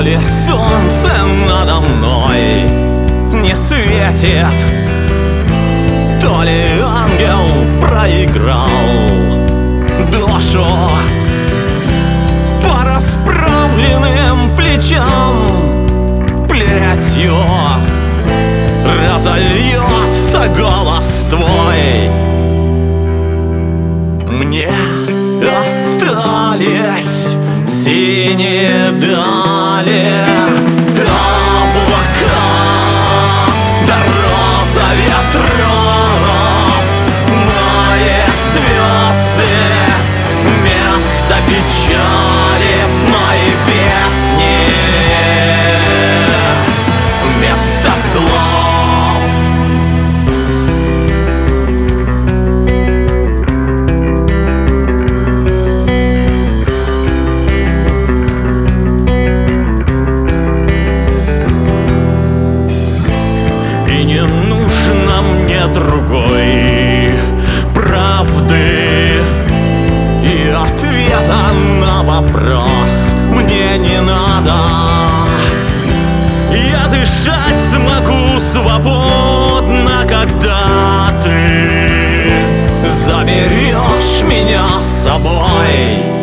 ли солнце надо мной не светит, то ли ангел проиграл душу по расправленным плечам плетью разольется голос твой. Мне остались синие дали, облака да роза ветров, мои звезды, место печали, мои песни, место слов. Другой правды и ответа на вопрос мне не надо. Я дышать смогу свободно, когда ты заберешь меня с собой.